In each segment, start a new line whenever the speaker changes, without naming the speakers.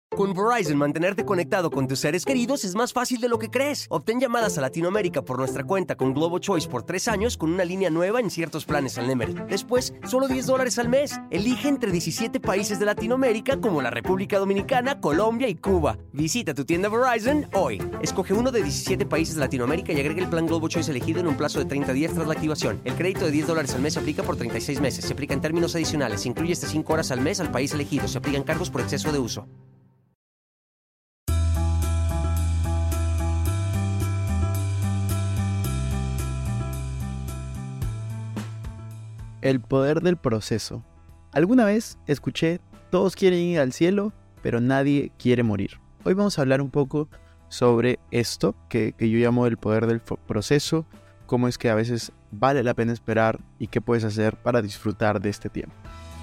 Con Verizon, mantenerte conectado con tus seres queridos es más fácil de lo que crees. Obtén llamadas a Latinoamérica por nuestra cuenta con Globo Choice por 3 años con una línea nueva en ciertos planes al Nemer. Después, solo $10 al mes. Elige entre 17 países de Latinoamérica como la República Dominicana, Colombia y Cuba. Visita tu tienda Verizon hoy. Escoge uno de 17 países de Latinoamérica y agrega el plan Globo Choice elegido en un plazo de 30 días tras la activación. El crédito de $10 al mes se aplica por 36 meses. Se aplica en términos adicionales. Se incluye hasta 5 horas al mes al país elegido. Se aplican cargos por exceso de uso.
El poder del proceso. Alguna vez escuché, todos quieren ir al cielo, pero nadie quiere morir. Hoy vamos a hablar un poco sobre esto que yo llamo el poder del proceso, cómo es que a veces vale la pena esperar y qué puedes hacer para disfrutar de este tiempo.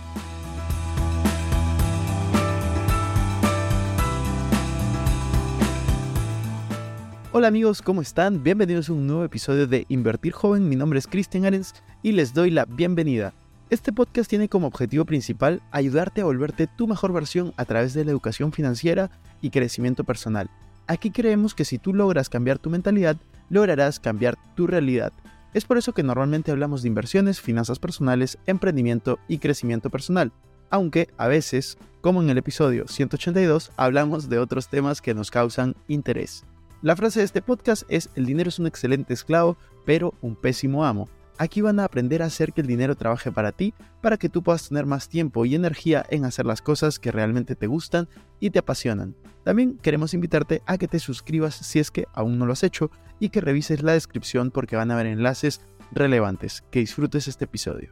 Hola amigos, ¿cómo están? Bienvenidos a un nuevo episodio de Invertir Joven. Mi nombre es Cristian Arens y les doy la bienvenida. Este podcast tiene como objetivo principal ayudarte a volverte tu mejor versión a través de la educación financiera y crecimiento personal. Aquí creemos que si tú logras cambiar tu mentalidad, lograrás cambiar tu realidad. Es por eso que normalmente hablamos de inversiones, finanzas personales, emprendimiento y crecimiento personal. Aunque a veces, como en el episodio 182, hablamos de otros temas que nos causan interés. La frase de este podcast es: el dinero es un excelente esclavo, pero un pésimo amo. Aquí van a aprender a hacer que el dinero trabaje para ti, para que tú puedas tener más tiempo y energía en hacer las cosas que realmente te gustan y te apasionan. También queremos invitarte a que te suscribas si es que aún no lo has hecho y que revises la descripción porque van a haber enlaces relevantes. Que disfrutes este episodio.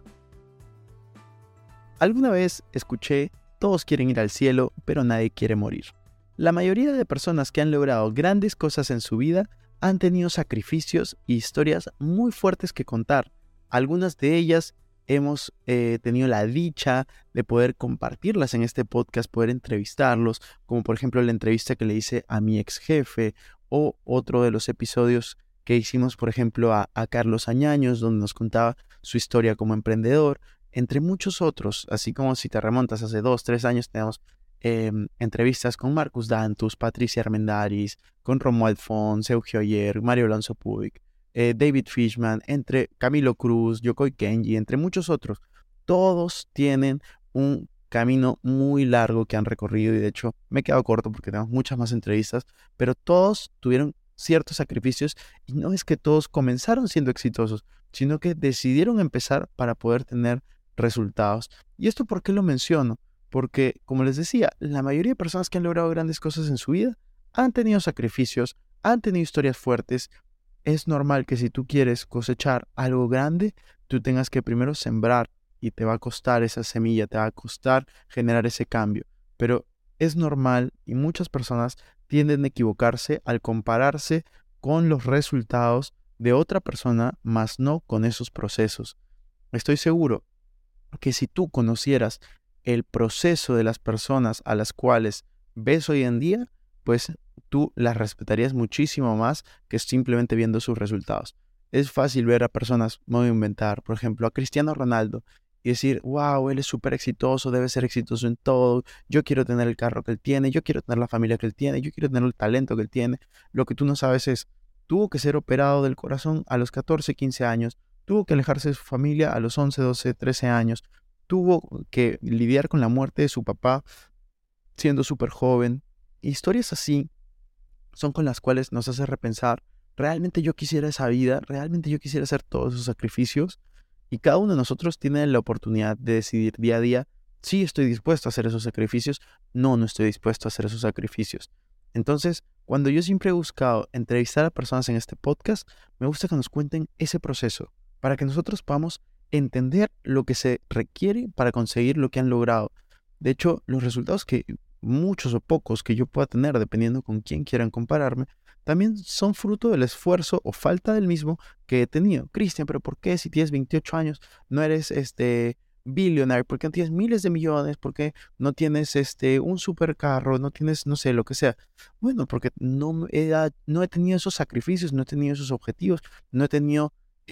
Alguna vez escuché, todos quieren ir al cielo, pero nadie quiere morir. La mayoría de personas que han logrado grandes cosas en su vida han tenido sacrificios y historias muy fuertes que contar. Algunas de ellas hemos tenido la dicha de poder compartirlas en este podcast, poder entrevistarlos, como por ejemplo la entrevista que le hice a mi ex jefe o otro de los episodios que hicimos por ejemplo a Carlos Añaños, donde nos contaba su historia como emprendedor, entre muchos otros. Así como si te remontas hace 2-3 años tenemos entrevistas con Marcus Dantus, Patricia Armendariz, con Romuald Fons, Sergio Ayer, Mario Alonso Puig, David Fishman, entre Camilo Cruz, Yokoi Kenji, entre muchos otros. Todos tienen un camino muy largo que han recorrido y de hecho me he quedado corto porque tenemos muchas más entrevistas, pero todos tuvieron ciertos sacrificios y no es que todos comenzaron siendo exitosos, sino que decidieron empezar para poder tener resultados. ¿Y esto por qué lo menciono? Porque, como les decía, la mayoría de personas que han logrado grandes cosas en su vida han tenido sacrificios, han tenido historias fuertes. Es normal que si tú quieres cosechar algo grande, tú tengas que primero sembrar y te va a costar esa semilla, te va a costar generar ese cambio. Pero es normal y muchas personas tienden a equivocarse al compararse con los resultados de otra persona, más no con esos procesos. Estoy seguro que si tú conocieras el proceso de las personas a las cuales ves hoy en día, pues tú las respetarías muchísimo más que simplemente viendo sus resultados. Es fácil ver a personas, me voy a inventar, por ejemplo, a Cristiano Ronaldo y decir, wow, él es súper exitoso, debe ser exitoso en todo, yo quiero tener el carro que él tiene, yo quiero tener la familia que él tiene, yo quiero tener el talento que él tiene. Lo que tú no sabes es, tuvo que ser operado del corazón a los 14, 15 años, tuvo que alejarse de su familia a los 11, 12, 13 años, tuvo que lidiar con la muerte de su papá siendo súper joven. Historias así son con las cuales nos hace repensar, ¿realmente yo quisiera esa vida? ¿Realmente yo quisiera hacer todos esos sacrificios? Y cada uno de nosotros tiene la oportunidad de decidir día a día, sí estoy dispuesto a hacer esos sacrificios, no estoy dispuesto a hacer esos sacrificios. Entonces, cuando yo siempre he buscado entrevistar a personas en este podcast, me gusta que nos cuenten ese proceso, para que nosotros podamos entender lo que se requiere para conseguir lo que han logrado. De hecho, los resultados que muchos o pocos que yo pueda tener, dependiendo con quién quieran compararme, también son fruto del esfuerzo o falta del mismo que he tenido. Cristian, ¿pero por qué si tienes 28 años no eres billionaire? ¿Por qué no tienes miles de millones? ¿Por qué no tienes un supercarro? ¿No tienes, no sé, lo que sea? Bueno, porque no he tenido esos sacrificios, no he tenido esos objetivos, no he tenido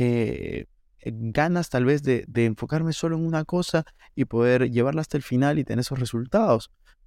ganas tal vez de enfocarme solo en una cosa y poder llevarla hasta el final y tener esos resultados.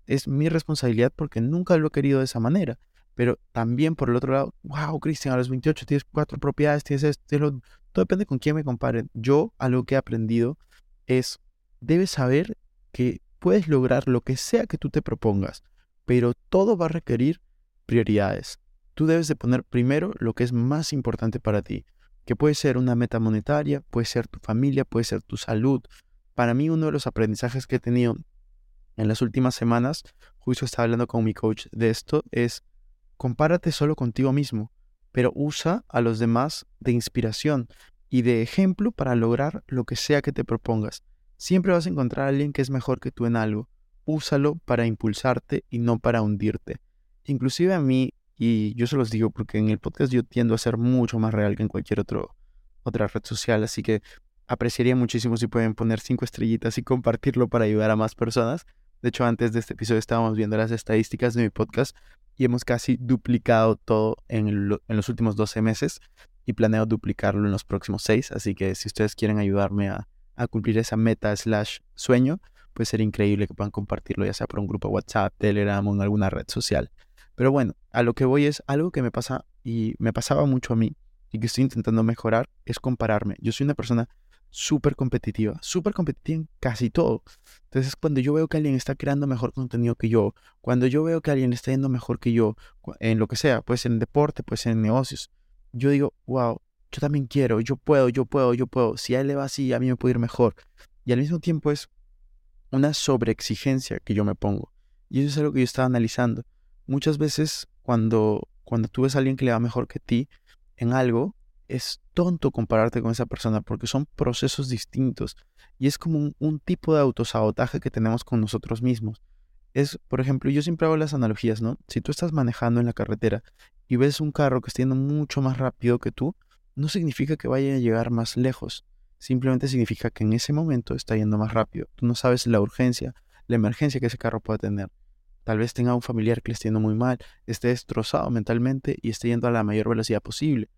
es mi responsabilidad porque nunca lo he querido de esa manera. Pero también por el otro lado, wow, Cristian, a los 28 tienes 4 propiedades, tienes esto, tienes lo... Todo depende con quién me comparen. Yo, algo que he aprendido es, debes saber que puedes lograr lo que sea que tú te propongas, pero todo va a requerir prioridades. Tú debes de poner primero lo que es más importante para ti, que puede ser una meta monetaria, puede ser tu familia, puede ser tu salud. Para mí, uno de los aprendizajes que he tenido en las últimas semanas, justo estaba hablando con mi coach de esto, es compárate solo contigo mismo, pero usa a los demás de inspiración y de ejemplo para lograr lo que sea que te propongas. Siempre vas a encontrar a alguien que es mejor que tú en algo. Úsalo para impulsarte y no para hundirte. Inclusive a mí, y yo se los digo porque en el podcast yo tiendo a ser mucho más real que en cualquier otra red social, así que apreciaría muchísimo si pueden poner 5 estrellitas y compartirlo para ayudar a más personas. De hecho, antes de este episodio estábamos viendo las estadísticas de mi podcast y hemos casi duplicado todo en los últimos 12 meses y planeo duplicarlo en los próximos 6, así que si ustedes quieren ayudarme a cumplir esa meta / sueño, pues sería increíble que puedan compartirlo ya sea por un grupo WhatsApp, Telegram o en alguna red social. Pero bueno, a lo que voy es algo que me pasa y me pasaba mucho a mí y que estoy intentando mejorar es compararme. Yo soy una persona súper competitiva en casi todo. Entonces, cuando yo veo que alguien está creando mejor contenido que yo, cuando yo veo que alguien está yendo mejor que yo, en lo que sea, puede ser en deporte, puede ser en negocios, yo digo, wow, yo también quiero, yo puedo, yo puedo, yo puedo. Si a él le va así, a mí me puede ir mejor. Y al mismo tiempo es una sobreexigencia que yo me pongo. Y eso es algo que yo estaba analizando. Muchas veces cuando tú ves a alguien que le va mejor que ti en algo, es tonto compararte con esa persona porque son procesos distintos. Y es como un tipo de autosabotaje que tenemos con nosotros mismos. Es, por ejemplo, yo siempre hago las analogías, ¿no? Si tú estás manejando en la carretera y ves un carro que está yendo mucho más rápido que tú, no significa que vaya a llegar más lejos. Simplemente significa que en ese momento está yendo más rápido. Tú no sabes la urgencia, la emergencia que ese carro puede tener. Tal vez tenga un familiar que le esté yendo muy mal, esté destrozado mentalmente y esté yendo a la mayor velocidad posible.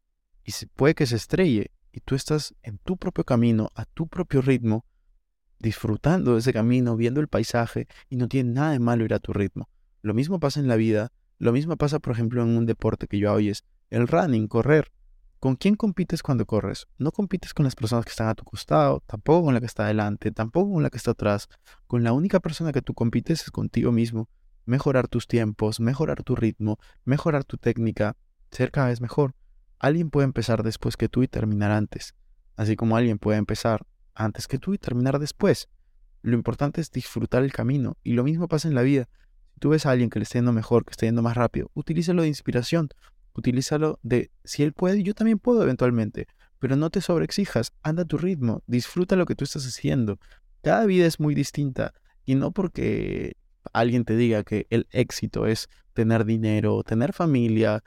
Y puede que se estrelle y tú estás en tu propio camino, a tu propio ritmo, disfrutando de ese camino, viendo el paisaje y no tiene nada de malo ir a tu ritmo. Lo mismo pasa en la vida, lo mismo pasa por ejemplo en un deporte que yo hago y es el running, correr. ¿Con quién compites cuando corres? No compites con las personas que están a tu costado, tampoco con la que está adelante, tampoco con la que está atrás. Con la única persona que tú compites es contigo mismo. Mejorar tus tiempos, mejorar tu ritmo, mejorar tu técnica, ser cada vez mejor. Alguien puede empezar después que tú y terminar antes, así como alguien puede empezar antes que tú y terminar después. Lo importante es disfrutar el camino y lo mismo pasa en la vida. Si tú ves a alguien que le está yendo mejor, que está yendo más rápido, utilízalo de inspiración, utilízalo de si él puede, yo también puedo eventualmente, pero no te sobreexijas, anda a tu ritmo, disfruta lo que tú estás haciendo. Cada vida es muy distinta y no porque alguien te diga que el éxito es tener dinero, tener familia,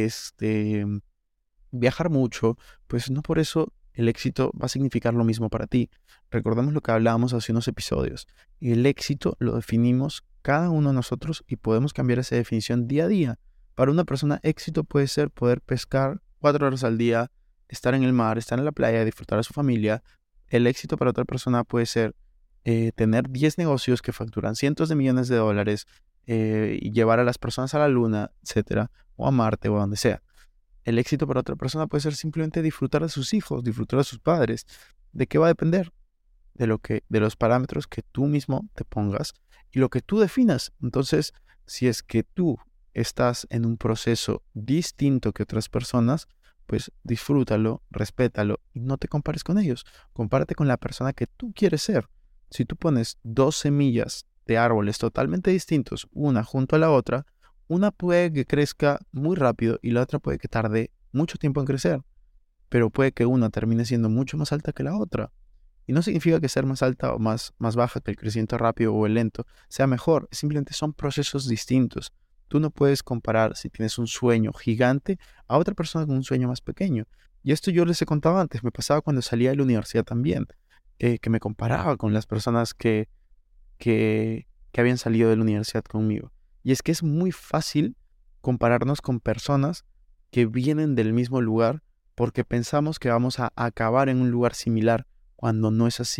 viajar mucho, pues no por eso el éxito va a significar lo mismo para ti. Recordemos lo que hablábamos hace unos episodios. El éxito lo definimos cada uno de nosotros y podemos cambiar esa definición día a día. Para una persona, éxito puede ser poder pescar 4 horas al día, estar en el mar, estar en la playa, disfrutar a su familia. El éxito para otra persona puede ser tener 10 negocios que facturan cientos de millones de dólares y llevar a las personas a la luna, etcétera, o a Marte o a donde sea. El éxito para otra persona puede ser simplemente disfrutar de sus hijos, disfrutar de sus padres. ¿De qué va a depender? De los parámetros que tú mismo te pongas y lo que tú definas. Entonces, si es que tú estás en un proceso distinto que otras personas, pues disfrútalo, respétalo y no te compares con ellos. Compárate con la persona que tú quieres ser. Si tú pones 2 semillas de árboles totalmente distintos, una junto a la otra, una puede que crezca muy rápido y la otra puede que tarde mucho tiempo en crecer, pero puede que una termine siendo mucho más alta que la otra. Y no significa que ser más alta o más baja, que el crecimiento rápido o el lento sea mejor, simplemente son procesos distintos. Tú no puedes comparar si tienes un sueño gigante a otra persona con un sueño más pequeño. Y esto yo les he contado antes, me pasaba cuando salía de la universidad también, que me comparaba con las personas que habían salido de la universidad conmigo. Y es que es muy fácil compararnos con personas que vienen del mismo lugar porque pensamos que vamos a acabar en un lugar similar cuando no es así.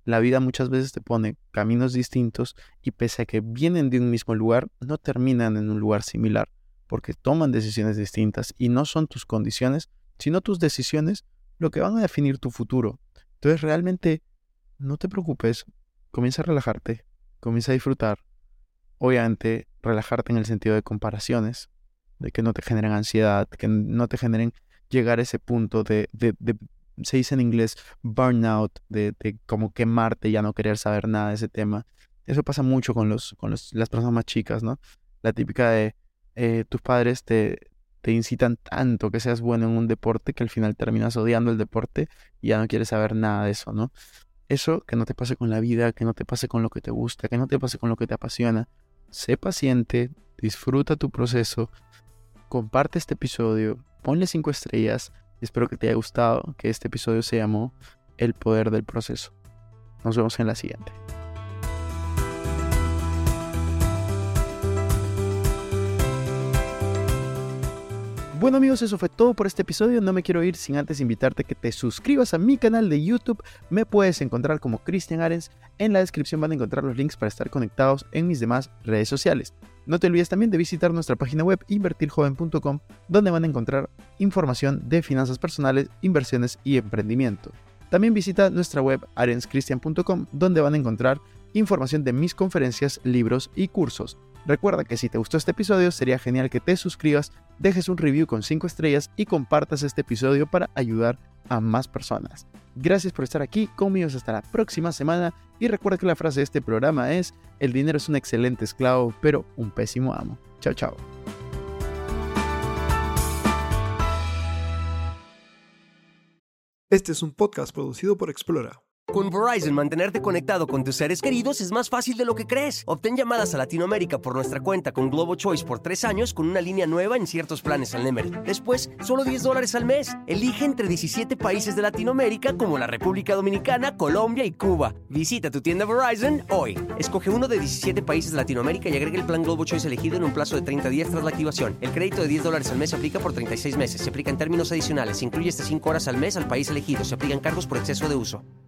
La vida muchas veces te pone caminos distintos y pese a que vienen de un mismo lugar, no terminan en un lugar similar, porque toman decisiones distintas y no son tus condiciones, sino tus decisiones lo que van a definir tu futuro. Entonces realmente no te preocupes, comienza a relajarte, comienza a disfrutar. Obviamente relajarte en el sentido de comparaciones, de que no te generen ansiedad, que no te generen llegar a ese punto de se dice en inglés burnout, de como quemarte, ya no querer saber nada de ese tema. Eso pasa mucho con las personas más chicas, ¿no? La típica de tus padres te incitan tanto que seas bueno en un deporte que al final terminas odiando el deporte y ya no quieres saber nada de eso, ¿no? Eso que no te pase con la vida, que no te pase con lo que te gusta, que no te pase con lo que te apasiona. Sé paciente, disfruta tu proceso, comparte este episodio, ponle 5 estrellas. Espero que te haya gustado, que este episodio se llamó El Poder del Proceso. Nos vemos en la siguiente. Bueno amigos, eso fue todo por este episodio. No me quiero ir sin antes invitarte a que te suscribas a mi canal de YouTube. Me puedes encontrar como Cristian Arens. En la descripción van a encontrar los links para estar conectados en mis demás redes sociales. No te olvides también de visitar nuestra página web invertirjoven.com, donde van a encontrar información de finanzas personales, inversiones y emprendimiento. También visita nuestra web arenscristian.com, donde van a encontrar información de mis conferencias, libros y cursos. Recuerda que si te gustó este episodio, sería genial que te suscribas, dejes un review con 5 estrellas y compartas este episodio para ayudar a más personas. Gracias por estar aquí conmigo hasta la próxima semana y recuerda que la frase de este programa es: el dinero es un excelente esclavo, pero un pésimo amo. Chao, chao.
Este es un podcast producido por Explora.
Con Verizon, mantenerte conectado con tus seres queridos es más fácil de lo que crees. Obtén llamadas a Latinoamérica por nuestra cuenta con Globo Choice por 3 años con una línea nueva en ciertos planes al Nemer. Después, solo $10 al mes. Elige entre 17 países de Latinoamérica como la República Dominicana, Colombia y Cuba. Visita tu tienda Verizon hoy. Escoge uno de 17 países de Latinoamérica y agrega el plan Globo Choice elegido en un plazo de 30 días tras la activación. El crédito de $10 al mes se aplica por 36 meses. Se aplica en términos adicionales. Se incluye hasta 5 horas al mes al país elegido. Se aplican cargos por exceso de uso.